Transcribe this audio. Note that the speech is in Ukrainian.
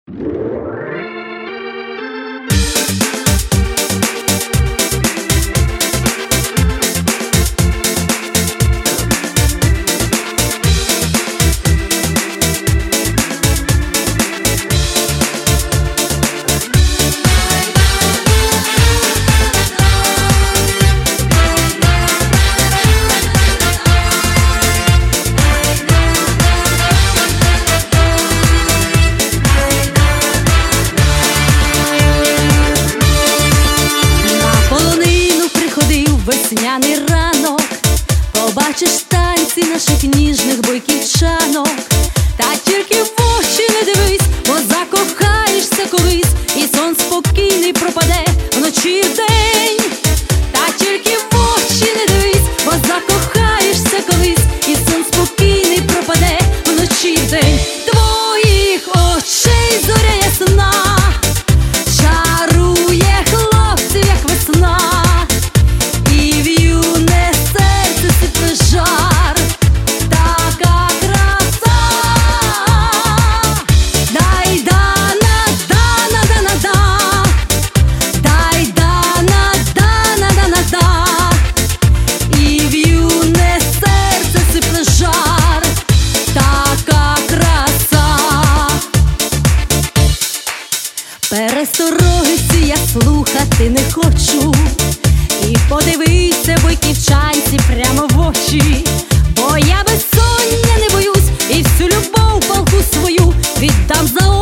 Весняний ранок, побачиш танці наших ніжних бойківчанок. Та тільки в очі не дивись, бо закохаєшся колись, і сон спокійний пропаде вночі в день. Та тільки в очі не дивись, бо закохаєшся колись, і сон спокійний пропаде вночі в день. Твоїх очей зоря ясна чарує хлопців, як весна. Жар, така краса, дай дана, дана, дана, да, дай дана, дана, дана, да, і в юне серце сипле жар, така краса. Пересторогиці я слухати не хочу, і подивися бойківчанці прямо в очі, бо я безсоння не боюсь, і всю любов палку свою віддам за